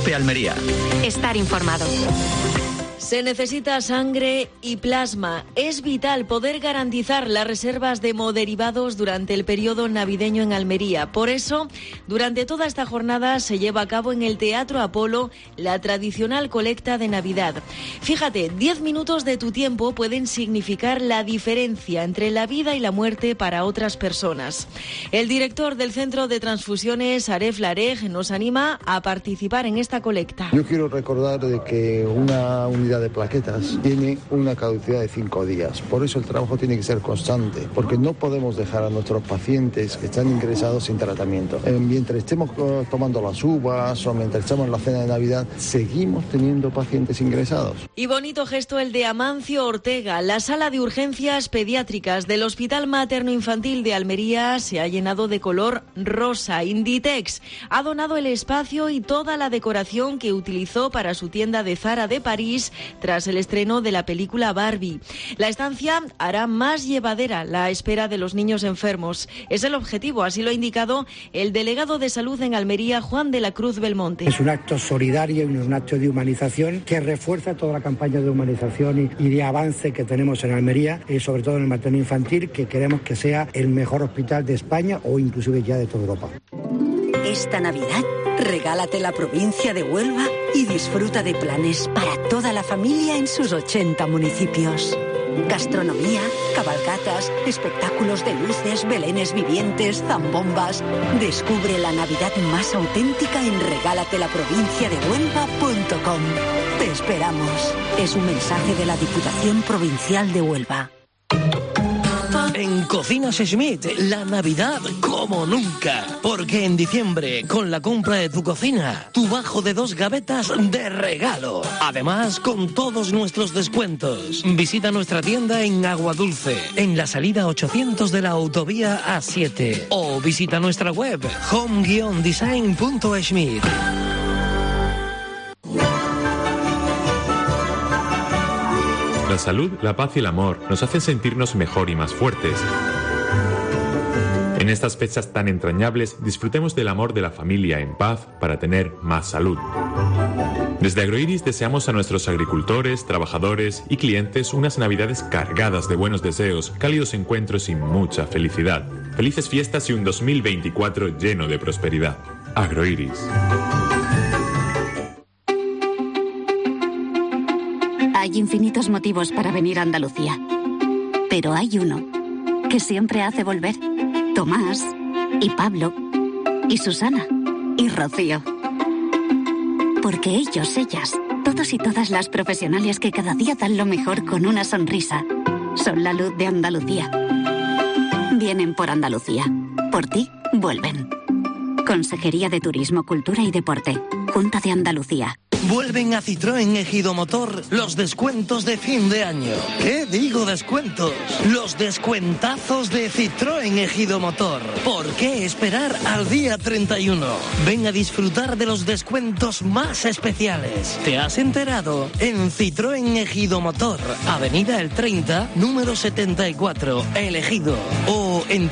Cope Almería. Estar informado. Se necesita sangre y plasma. Es vital poder garantizar las reservas de hemoderivados durante el periodo navideño en Almería. Por eso, durante toda esta jornada se lleva a cabo en el Teatro Apolo la tradicional colecta de Navidad. Fíjate, 10 minutos de tu tiempo pueden significar la diferencia entre la vida y la muerte para otras personas. El director del Centro de Transfusiones, Aref Larej, nos anima a participar en esta colecta. Yo quiero recordar de que una unidad de plaquetas tiene una caducidad de 5 días. Por eso el trabajo tiene que ser constante, porque no podemos dejar a nuestros pacientes que están ingresados sin tratamiento. Mientras estemos tomando las uvas o mientras estamos en la cena de Navidad, seguimos teniendo pacientes ingresados. Y bonito gesto el de Amancio Ortega. La sala de urgencias pediátricas del Hospital Materno Infantil de Almería se ha llenado de color rosa. Inditex ha donado el espacio y toda la decoración que utilizó para su tienda de Zara de París tras el estreno de la película Barbie. La estancia hará más llevadera la espera de los niños enfermos. Es el objetivo, así lo ha indicado el delegado de Salud en Almería, Juan de la Cruz Belmonte. Es un acto solidario y un acto de humanización que refuerza toda la campaña de humanización y de avance que tenemos en Almería, sobre todo en el materno infantil, que queremos que sea el mejor hospital de España o inclusive ya de toda Europa. Esta Navidad, regálate la provincia de Huelva y disfruta de planes para toda la familia en sus 80 municipios. Gastronomía, cabalgatas, espectáculos de luces, belenes vivientes, zambombas. Descubre la Navidad más auténtica en regalatelaprovinciadehuelva.com. Te esperamos. Es un mensaje de la Diputación Provincial de Huelva. En Cocinas Schmidt, la Navidad como nunca. Porque en diciembre, con la compra de tu cocina, tu bajo de 2 gavetas de regalo. Además, con todos nuestros descuentos. Visita nuestra tienda en Aguadulce, en la salida 800 de la autovía A7. O visita nuestra web, home-design.schmidt. La salud, la paz y el amor nos hacen sentirnos mejor y más fuertes. En estas fechas tan entrañables, disfrutemos del amor de la familia en paz para tener más salud. Desde Agroiris deseamos a nuestros agricultores, trabajadores y clientes unas navidades cargadas de buenos deseos, cálidos encuentros y mucha felicidad. Felices fiestas y un 2024 lleno de prosperidad. Agroiris. Hay infinitos motivos para venir a Andalucía, pero hay uno que siempre hace volver. Tomás, y Pablo, y Susana, y Rocío. Porque ellos, ellas, todos y todas las profesionales que cada día dan lo mejor con una sonrisa, son la luz de Andalucía. Vienen por Andalucía. Por ti, vuelven. Consejería de Turismo, Cultura y Deporte. Junta de Andalucía. Vuelven a Citroën Ejido Motor los descuentos de fin de año. ¿Qué digo descuentos? Los descuentazos de Citroën Ejido Motor. ¿Por qué esperar al día 31? Ven a disfrutar de los descuentos más especiales. ¿Te has enterado? En Citroën Ejido Motor, Avenida El 30, número 74, El Ejido. O en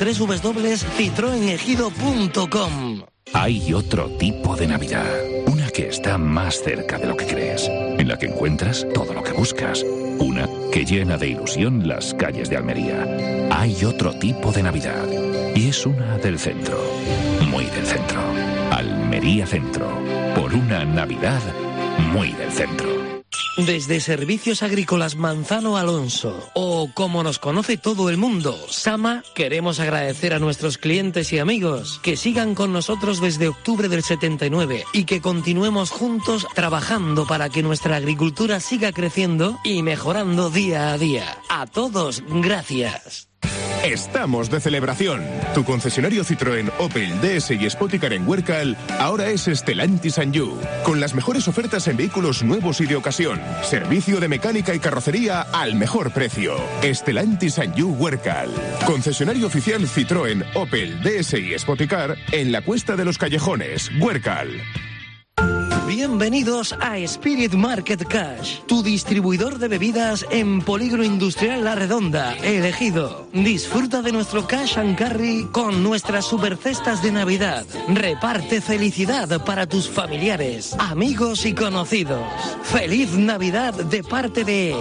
www.citroenejido.com. Hay otro tipo de Navidad, una que está más cerca de lo que crees, en la que encuentras todo lo que buscas, una que llena de ilusión las calles de Almería. Hay otro tipo de Navidad, y es una del centro, muy del centro. Almería Centro, por una Navidad muy del centro. Desde Servicios Agrícolas Manzano Alonso, o como nos conoce todo el mundo, Sama, queremos agradecer a nuestros clientes y amigos que sigan con nosotros desde octubre del 79 y que continuemos juntos trabajando para que nuestra agricultura siga creciendo y mejorando día a día. A todos, gracias. Estamos de celebración. Tu concesionario Citroën, Opel, DS y Spoticar en Huércal ahora es Stellantis Sanyu, con las mejores ofertas en vehículos nuevos y de ocasión. Servicio de mecánica y carrocería al mejor precio. Stellantis Sanyu Huércal. Concesionario oficial Citroën, Opel, DS y Spoticar en la Cuesta de los Callejones, Huércal. Bienvenidos a Spirit Market Cash, tu distribuidor de bebidas en Polígono Industrial La Redonda, El Ejido. Disfruta de nuestro cash and carry con nuestras supercestas de Navidad. Reparte felicidad para tus familiares, amigos y conocidos. ¡Feliz Navidad de parte de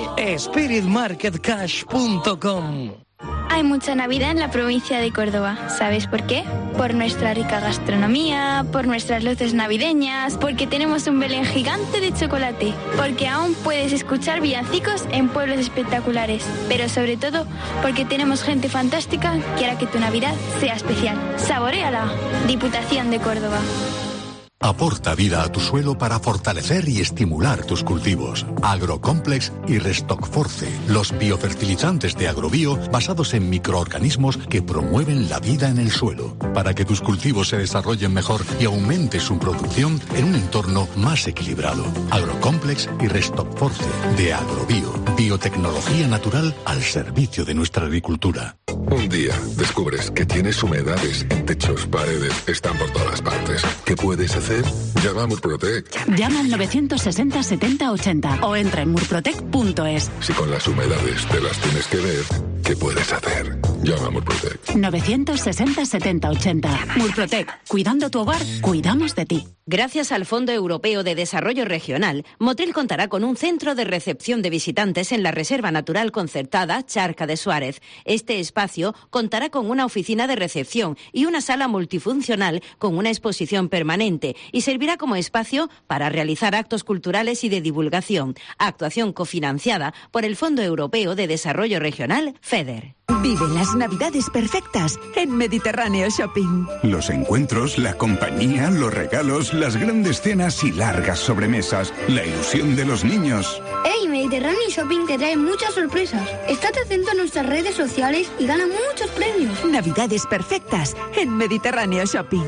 spiritmarketcash.com! Hay mucha Navidad en la provincia de Córdoba. ¿Sabes por qué? Por nuestra rica gastronomía, por nuestras luces navideñas, porque tenemos un Belén gigante de chocolate, porque aún puedes escuchar villancicos en pueblos espectaculares, pero sobre todo porque tenemos gente fantástica que hará que tu Navidad sea especial. ¡Saboréala! Diputación de Córdoba. Aporta vida a tu suelo para fortalecer y estimular tus cultivos. Agrocomplex y Restockforce, los biofertilizantes de Agrobio basados en microorganismos que promueven la vida en el suelo, para que tus cultivos se desarrollen mejor y aumente su producción en un entorno más equilibrado. Agrocomplex y Restockforce de Agrobio, biotecnología natural al servicio de nuestra agricultura. Un día descubres que tienes humedades en techos, paredes, están por todas partes. ¿Qué puedes hacer? Llama a Murprotec. Llama al 960 70 80 o entra en murprotec.es. Si con las humedades te las tienes que ver, ¿qué puedes hacer? Llama a Murprotec. 960 70 80. Murprotec. Cuidando tu hogar, cuidamos de ti. Gracias al Fondo Europeo de Desarrollo Regional, Motril contará con un centro de recepción de visitantes en la Reserva Natural Concertada Charca de Suárez. Este espacio contará con una oficina de recepción y una sala multifuncional con una exposición permanente y servirá como espacio para realizar actos culturales y de divulgación. Actuación cofinanciada por el Fondo Europeo de Desarrollo Regional, FEDER. Vive las Navidades perfectas en Mediterráneo Shopping. Los encuentros, la compañía, los regalos, las grandes cenas y largas sobremesas, la ilusión de los niños. ¡Hey! Mediterráneo Shopping te trae muchas sorpresas. Estate atento a nuestras redes sociales y gana muchos premios. Navidades perfectas en Mediterráneo Shopping.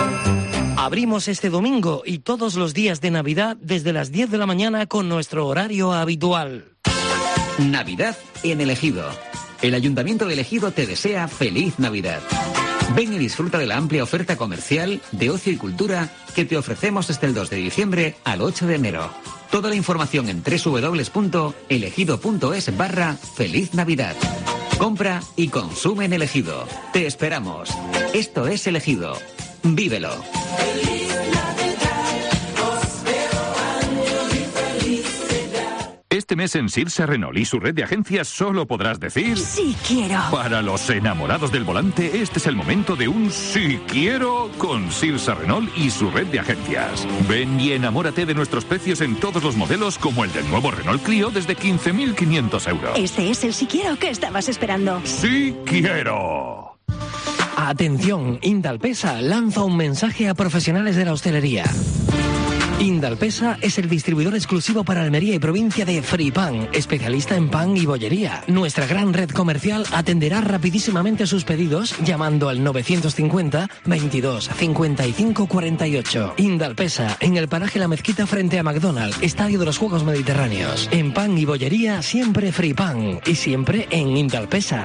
Abrimos este domingo y todos los días de Navidad desde las 10 de la mañana con nuestro horario habitual. Navidad en El Ejido. El Ayuntamiento de El Ejido te desea feliz Navidad. Ven y disfruta de la amplia oferta comercial, de ocio y cultura que te ofrecemos desde el 2 de diciembre al 8 de enero. Toda la información en www.elegido.es/Feliz Navidad. Compra y consume en El Ejido. Te esperamos. Esto es El Ejido. Vívelo. Este mes en Sirsa Renault y su red de agencias solo podrás decir... ¡Sí quiero! Para los enamorados del volante, este es el momento de un sí quiero con Sirsa Renault y su red de agencias. Ven y enamórate de nuestros precios en todos los modelos, como el del nuevo Renault Clio desde 15.500 euros. Este es el sí quiero que estabas esperando. ¡Sí quiero! Atención, Indalpesa lanza un mensaje a profesionales de la hostelería. Indalpesa es el distribuidor exclusivo para Almería y provincia de Fripan, especialista en pan y bollería. Nuestra gran red comercial atenderá rapidísimamente sus pedidos llamando al 950 22 55 48. Indalpesa, en el paraje La Mezquita frente a McDonald's, Estadio de los Juegos Mediterráneos. En pan y bollería siempre Fripan y siempre en Indalpesa.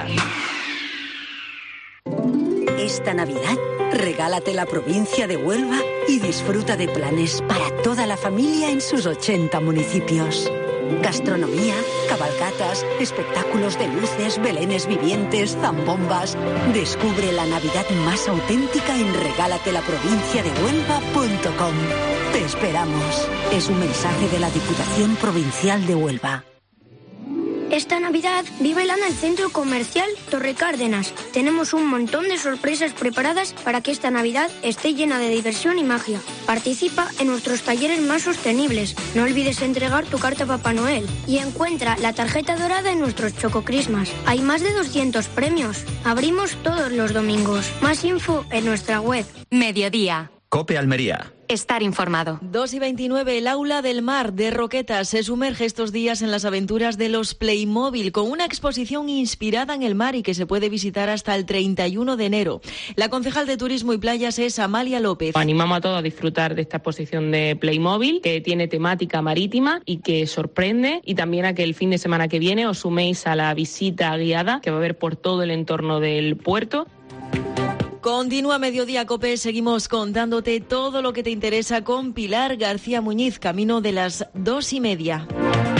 Esta Navidad, regálate la provincia de Huelva y disfruta de planes para toda la familia en sus 80 municipios. Gastronomía, cabalgatas, espectáculos de luces, belenes vivientes, zambombas. Descubre la Navidad más auténtica en regálatelaprovinciadehuelva.com. Te esperamos. Es un mensaje de la Diputación Provincial de Huelva. Esta Navidad, vívela en el Centro Comercial Torre Cárdenas. Tenemos un montón de sorpresas preparadas para que esta Navidad esté llena de diversión y magia. Participa en nuestros talleres más sostenibles. No olvides entregar tu carta a Papá Noel. Y encuentra la tarjeta dorada en nuestros Choco Christmas. Hay más de 200 premios. Abrimos todos los domingos. Más info en nuestra web. Mediodía. COPE Almería. Estar informado. 2:29, el Aula del Mar de Roquetas se sumerge estos días en las aventuras de los Playmobil con una exposición inspirada en el mar y que se puede visitar hasta el 31 de enero. La concejal de Turismo y Playas es Amalia López. Animamos a todos a disfrutar de esta exposición de Playmobil que tiene temática marítima y que sorprende, y también a que el fin de semana que viene os suméis a la visita guiada que va a haber por todo el entorno del puerto. Continúa Mediodía COPE, seguimos contándote todo lo que te interesa con Pilar García Muñiz, camino de las 2:30.